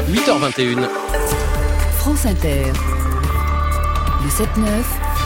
8h21. France Inter. Le 7-9.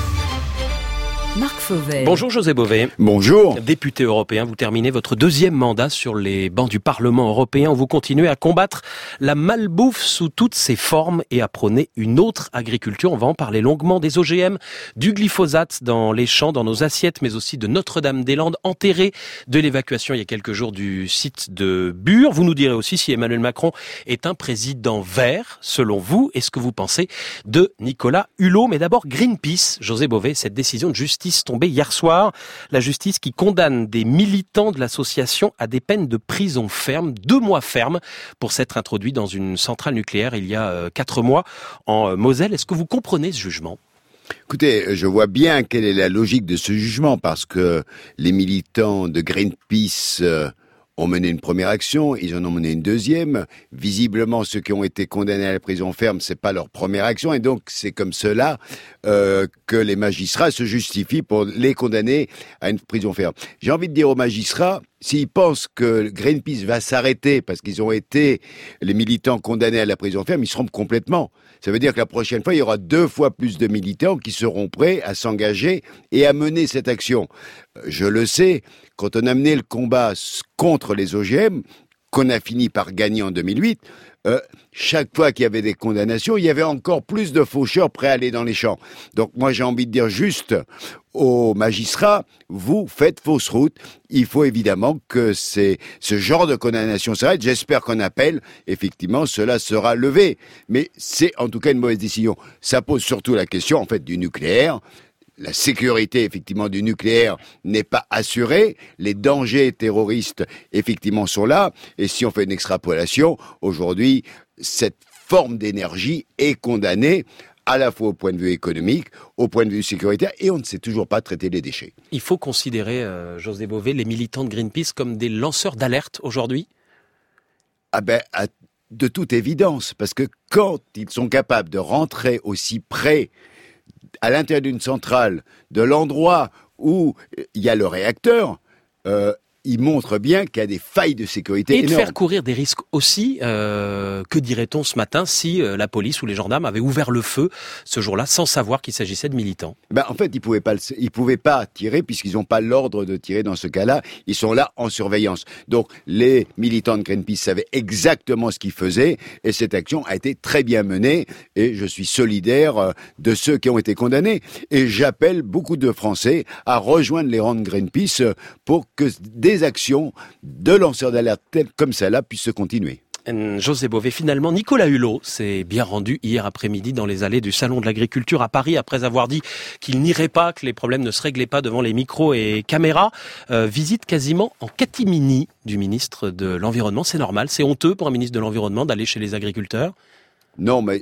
Marc Fauvel. Bonjour José Bové. Bonjour. Député européen, vous terminez votre deuxième mandat sur les bancs du Parlement européen. Vous continuez à combattre la malbouffe sous toutes ses formes et à prôner une autre agriculture. On va en parler longuement des OGM, du glyphosate dans les champs, dans nos assiettes, mais aussi de Notre-Dame-des-Landes, enterrée, de l'évacuation il y a quelques jours du site de Bure. Vous nous direz aussi si Emmanuel Macron est un président vert, selon vous, et ce que vous pensez de Nicolas Hulot. Mais d'abord, Greenpeace, José Bové, cette décision de justice tombée hier soir. La justice qui condamne des militants de l'association à des peines de prison ferme, 2 mois ferme, pour s'être introduits dans une centrale nucléaire il y a 4 mois en Moselle. Est-ce que vous comprenez ce jugement ? Écoutez, je vois bien quelle est la logique de ce jugement, parce que les militants de Greenpeace ont mené une première action, ils en ont mené une deuxième. Visiblement, ceux qui ont été condamnés à la prison ferme, c'est pas leur première action, et donc c'est comme cela que les magistrats se justifient pour les condamner à une prison ferme. J'ai envie de dire aux magistrats, s'ils pensent que Greenpeace va s'arrêter parce qu'ils ont été les militants condamnés à la prison ferme, ils se trompent complètement. Ça veut dire que la prochaine fois, il y aura 2 fois plus de militants qui seront prêts à s'engager et à mener cette action. Je le sais, quand on a mené le combat contre les OGM, qu'on a fini par gagner en 2008, chaque fois qu'il y avait des condamnations, il y avait encore plus de faucheurs prêts à aller dans les champs. Donc moi, j'ai envie de dire juste aux magistrats, vous faites fausse route. Il faut évidemment que ce genre de condamnation s'arrête. J'espère qu'en appel, effectivement, cela sera levé. Mais c'est en tout cas une mauvaise décision. Ça pose surtout la question, en fait, du nucléaire. La sécurité, effectivement, du nucléaire n'est pas assurée. Les dangers terroristes, effectivement, sont là. Et si on fait une extrapolation, aujourd'hui, cette forme d'énergie est condamnée à la fois au point de vue économique, au point de vue sécuritaire, et on ne sait toujours pas traiter les déchets. Il faut considérer, José Bové, les militants de Greenpeace comme des lanceurs d'alerte aujourd'hui ? De toute évidence, parce que quand ils sont capables de rentrer aussi près à l'intérieur d'une centrale, de l'endroit où il y a le réacteur, il montre bien qu'il y a des failles de sécurité énormes. Et de faire courir des risques aussi, que dirait-on ce matin si la police ou les gendarmes avaient ouvert le feu ce jour-là sans savoir qu'il s'agissait de militants ? En fait, ils pouvaient pas tirer puisqu'ils n'ont pas l'ordre de tirer dans ce cas-là. Ils sont là en surveillance. Donc, les militants de Greenpeace savaient exactement ce qu'ils faisaient et cette action a été très bien menée et je suis solidaire de ceux qui ont été condamnés. Et j'appelle beaucoup de Français à rejoindre les rangs de Greenpeace pour que des actions de lanceurs d'alerte telles comme celle-là puissent se continuer. José Bové, finalement, Nicolas Hulot s'est bien rendu hier après-midi dans les allées du Salon de l'Agriculture à Paris après avoir dit qu'il n'irait pas, que les problèmes ne se réglaient pas devant les micros et caméras. Visite quasiment en catimini du ministre de l'Environnement. C'est normal, c'est honteux pour un ministre de l'Environnement d'aller chez les agriculteurs ? Non, mais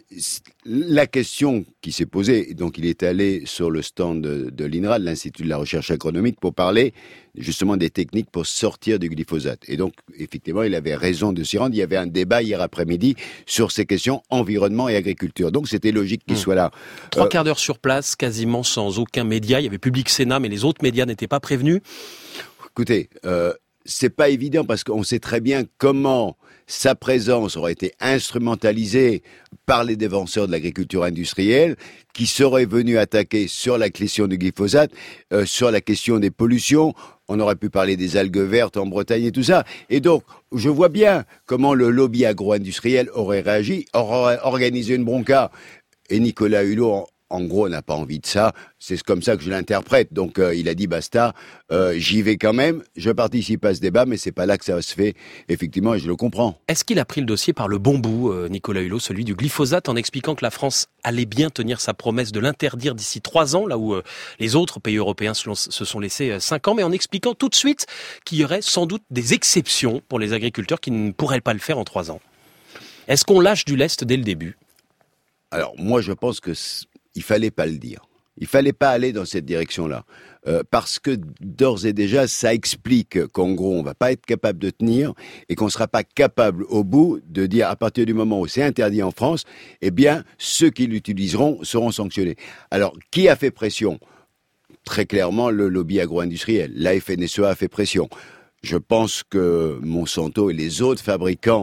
la question qui s'est posée, donc il est allé sur le stand de l'INRA, de l'Institut de la Recherche Agronomique, pour parler justement des techniques pour sortir du glyphosate. Et donc, effectivement, il avait raison de s'y rendre. Il y avait un débat hier après-midi sur ces questions environnement et agriculture. Donc, c'était logique qu'il soit là. 3 quarts d'heure sur place, quasiment sans aucun média. Il y avait Public Sénat, mais les autres médias n'étaient pas prévenus. Écoutez, c'est pas évident parce qu'on sait très bien comment sa présence aurait été instrumentalisée par les défenseurs de l'agriculture industrielle qui seraient venus attaquer sur la question du glyphosate, sur la question des pollutions. On aurait pu parler des algues vertes en Bretagne et tout ça. Et donc, je vois bien comment le lobby agro-industriel aurait réagi, aurait organisé une bronca. Et Nicolas Hulot, en gros, n'a pas envie de ça. C'est comme ça que je l'interprète. Donc, il a dit basta, j'y vais quand même. Je participe à ce débat, mais c'est pas là que ça se fait, effectivement, et je le comprends. Est-ce qu'il a pris le dossier par le bon bout, Nicolas Hulot, celui du glyphosate, en expliquant que la France allait bien tenir sa promesse de l'interdire d'ici 3 ans, là où les autres pays européens se sont laissés 5 ans, mais en expliquant tout de suite qu'il y aurait sans doute des exceptions pour les agriculteurs qui ne pourraient pas le faire en 3 ans. Est-ce qu'on lâche du lest dès le début ? Alors, moi, je pense que il fallait pas le dire. Il fallait pas aller dans cette direction-là. Parce que d'ores et déjà, ça explique qu'en gros, on va pas être capable de tenir et qu'on sera pas capable au bout de dire à partir du moment où c'est interdit en France, eh bien, ceux qui l'utiliseront seront sanctionnés. Alors, qui a fait pression ? Très clairement, le lobby agro-industriel. La FNSEA a fait pression. Je pense que Monsanto et les autres fabricants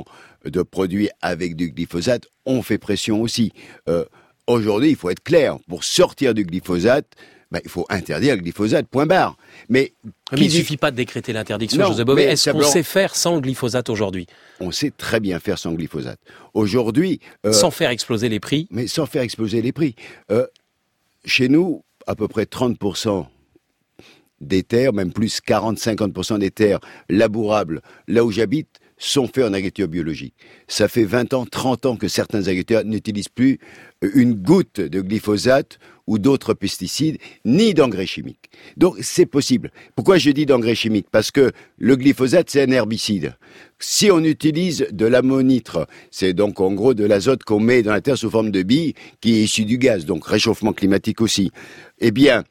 de produits avec du glyphosate, on fait pression aussi. Aujourd'hui, il faut être clair, pour sortir du glyphosate, il faut interdire le glyphosate, point barre. Mais il ne suffit pas de décréter l'interdiction, José Bové. Est-ce qu'on sait faire sans le glyphosate aujourd'hui ? On sait très bien faire sans glyphosate. Aujourd'hui... sans faire exploser les prix ? Mais sans faire exploser les prix. Chez nous, à peu près 30% des terres, même plus 40-50% des terres labourables, là où j'habite, sont faits en agriculture biologique. Ça fait 20 ans, 30 ans que certains agriculteurs n'utilisent plus une goutte de glyphosate ou d'autres pesticides, ni d'engrais chimiques. Donc c'est possible. Pourquoi je dis d'engrais chimiques ? Parce que le glyphosate, c'est un herbicide. Si on utilise de l'ammonitre, c'est donc en gros de l'azote qu'on met dans la terre sous forme de billes, qui est issu du gaz, donc réchauffement climatique aussi. Eh bien,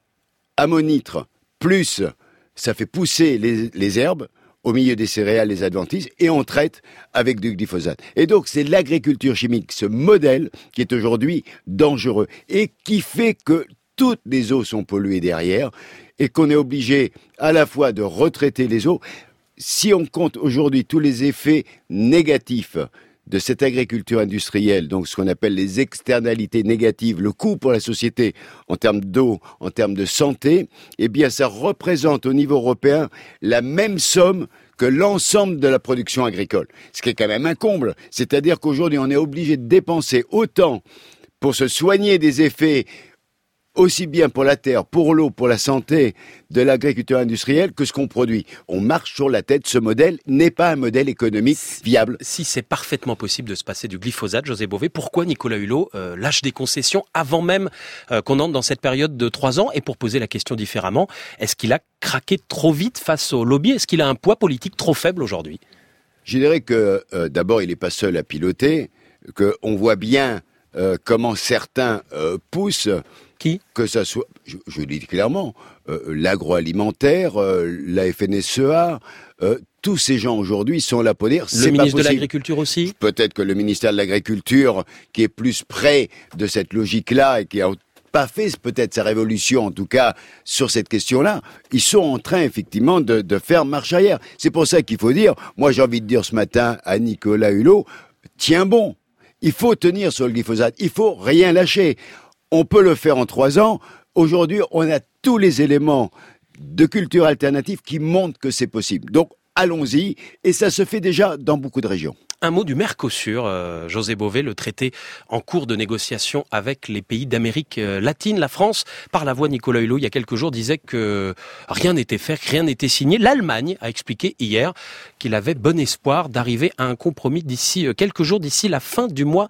ammonitre, plus ça fait pousser les herbes, au milieu des céréales, les adventices, et on traite avec du glyphosate. Et donc, c'est l'agriculture chimique, ce modèle, qui est aujourd'hui dangereux, et qui fait que toutes les eaux sont polluées derrière, et qu'on est obligé à la fois de retraiter les eaux. Si on compte aujourd'hui tous les effets négatifs de cette agriculture industrielle, donc ce qu'on appelle les externalités négatives, le coût pour la société en termes d'eau, en termes de santé, eh bien ça représente au niveau européen la même somme que l'ensemble de la production agricole. Ce qui est quand même un comble. C'est-à-dire qu'aujourd'hui, on est obligé de dépenser autant pour se soigner des effets aussi bien pour la terre, pour l'eau, pour la santé de l'agriculture industrielle que ce qu'on produit. On marche sur la tête, ce modèle n'est pas un modèle économique viable. Si c'est parfaitement possible de se passer du glyphosate, José Bové, pourquoi Nicolas Hulot lâche des concessions avant même qu'on entre dans cette période de 3 ans ? Et pour poser la question différemment, est-ce qu'il a craqué trop vite face au lobby ? Est-ce qu'il a un poids politique trop faible aujourd'hui ? Je dirais que d'abord, il n'est pas seul à piloter, qu'on voit bien comment certains poussent. Qui ? Que ça soit, je le dis clairement, l'agroalimentaire, la FNSEA, tous ces gens aujourd'hui sont là pour dire c'est pas possible. Le ministre de l'Agriculture aussi ? Peut-être que le ministère de l'Agriculture, qui est plus près de cette logique-là et qui a pas fait peut-être sa révolution, en tout cas sur cette question-là, ils sont en train effectivement de faire marche arrière. C'est pour ça qu'il faut dire, moi j'ai envie de dire ce matin à Nicolas Hulot, tiens bon, il faut tenir sur le glyphosate, il faut rien lâcher. On peut le faire en 3 ans. Aujourd'hui, on a tous les éléments de culture alternative qui montrent que c'est possible. Donc, allons-y. Et ça se fait déjà dans beaucoup de régions. Un mot du Mercosur, José Bové, le traité en cours de négociation avec les pays d'Amérique latine. La France, par la voix de Nicolas Hulot, il y a quelques jours, disait que rien n'était fait, que rien n'était signé. L'Allemagne a expliqué hier qu'il avait bon espoir d'arriver à un compromis d'ici quelques jours, d'ici la fin du mois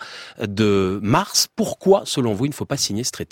de mars. Pourquoi, selon vous, il ne faut pas signer ce traité ?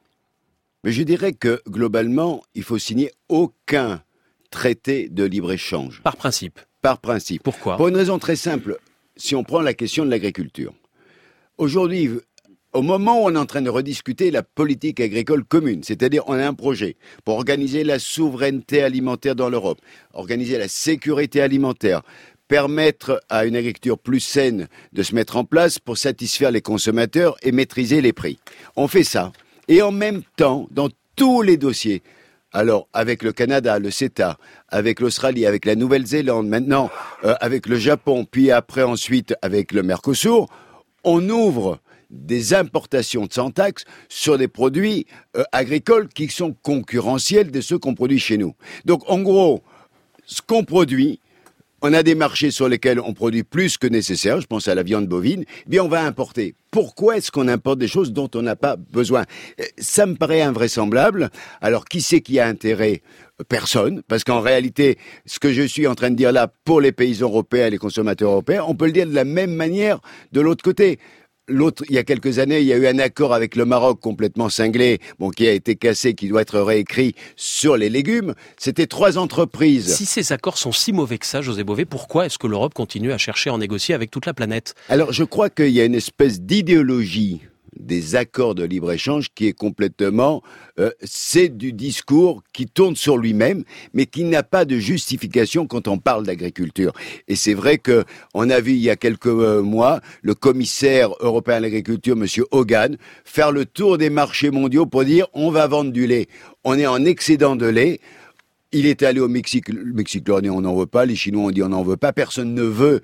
Mais je dirais que, globalement, il faut signer aucun traité de libre-échange. Par principe ? Par principe. Pourquoi ? Pour une raison très simple. Si on prend la question de l'agriculture, aujourd'hui, au moment où on est en train de rediscuter la politique agricole commune, c'est-à-dire on a un projet pour organiser la souveraineté alimentaire dans l'Europe, organiser la sécurité alimentaire, permettre à une agriculture plus saine de se mettre en place pour satisfaire les consommateurs et maîtriser les prix. On fait ça. Et en même temps, dans tous les dossiers, alors, avec le Canada, le CETA, avec l'Australie, avec la Nouvelle-Zélande, maintenant avec le Japon, puis après ensuite avec le Mercosur, on ouvre des importations sans taxe sur des produits agricoles qui sont concurrentiels de ceux qu'on produit chez nous. Donc, en gros, ce qu'on produit, on a des marchés sur lesquels on produit plus que nécessaire, je pense à la viande bovine, eh bien on va importer. Pourquoi est-ce qu'on importe des choses dont on n'a pas besoin ? Ça me paraît invraisemblable. Alors qui c'est qui a intérêt ? Personne, parce qu'en réalité, ce que je suis en train de dire là, pour les paysans européens et les consommateurs européens, on peut le dire de la même manière de l'autre côté. Il y a quelques années, il y a eu un accord avec le Maroc complètement cinglé, qui a été cassé, qui doit être réécrit sur les légumes. C'était 3 entreprises. Si ces accords sont si mauvais que ça, José Bové, pourquoi est-ce que l'Europe continue à chercher à en négocier avec toute la planète ? Alors, je crois qu'il y a une espèce d'idéologie des accords de libre-échange qui est complètement... c'est du discours qui tourne sur lui-même, mais qui n'a pas de justification quand on parle d'agriculture. Et c'est vrai que on a vu il y a quelques mois le commissaire européen à l'agriculture, Monsieur Hogan, faire le tour des marchés mondiaux pour dire on va vendre du lait. On est en excédent de lait. Il est allé au Mexique. Le Mexique leur dit on n'en veut pas. Les Chinois ont dit on n'en veut pas. Personne ne veut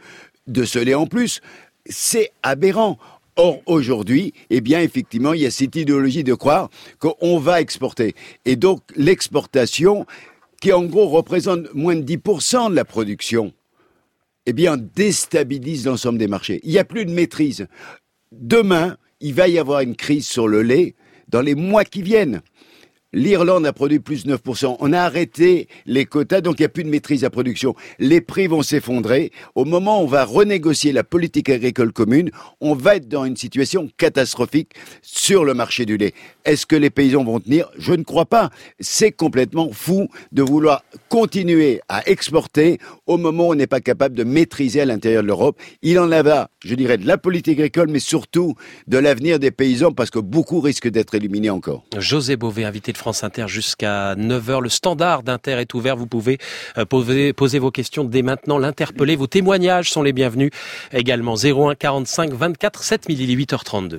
de ce lait en plus. C'est aberrant. Or, aujourd'hui, eh bien, effectivement, il y a cette idéologie de croire qu'on va exporter. Et donc, l'exportation, qui en gros représente moins de 10% de la production, eh bien, déstabilise l'ensemble des marchés. Il n'y a plus de maîtrise. Demain, il va y avoir une crise sur le lait dans les mois qui viennent. L'Irlande a produit plus de 9%. On a arrêté les quotas, donc il n'y a plus de maîtrise à la production. Les prix vont s'effondrer. Au moment où on va renégocier la politique agricole commune, on va être dans une situation catastrophique sur le marché du lait. Est-ce que les paysans vont tenir ? Je ne crois pas. C'est complètement fou de vouloir continuer à exporter au moment où on n'est pas capable de maîtriser à l'intérieur de l'Europe. Il en va, je dirais, de la politique agricole, mais surtout de l'avenir des paysans, parce que beaucoup risquent d'être éliminés encore. José Bové, invité de France Inter jusqu'à 9h. Le standard d'Inter est ouvert. Vous pouvez poser vos questions dès maintenant, l'interpeller. Vos témoignages sont les bienvenus. Également 01 45 24 7000, 8h32.